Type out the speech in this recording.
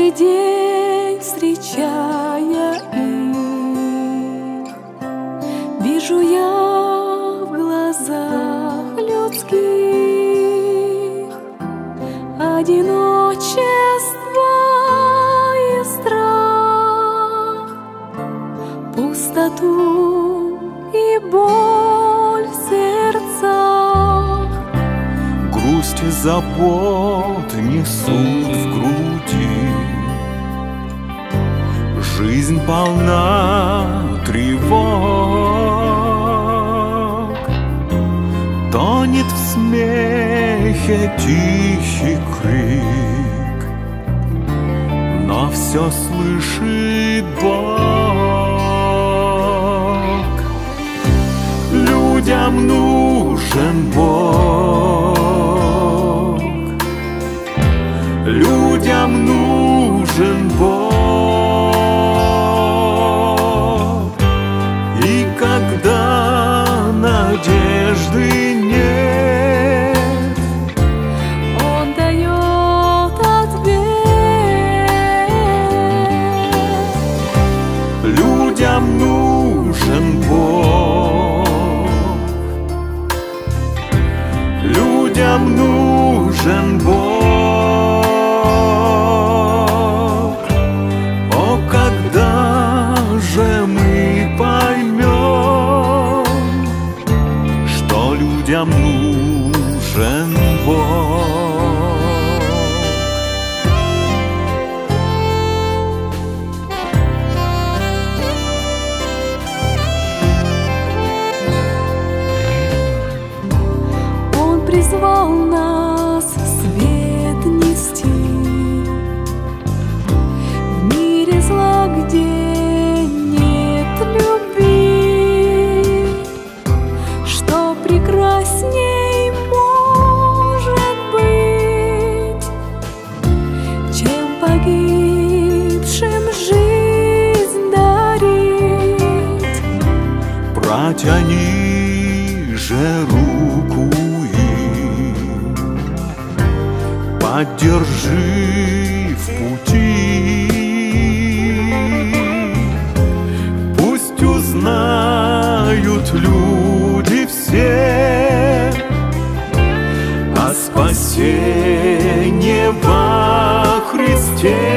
Каждый день, встречая их, вижу я в глазах людских одиночество и страх, пустоту и боль в сердцах. Грусть и забот несут в груди, жизнь полна тревог, тонет в смехе тихий крик, но все слышит Бог. Людям нужен Бог, людям нужен Бог. И когда надежды нет, Он дает ответ. людям нужен Бог, людям нужен Бог. О, когда же мы поймем, что людям нужен Бог? Он призвал нас свет нести в мире зла, где нет любви. Что прекрасней может быть, чем погибшим жизнь дарить? Протяни же руку им, поддержи в пути. Пусть узнают люди все о спасении во Христе.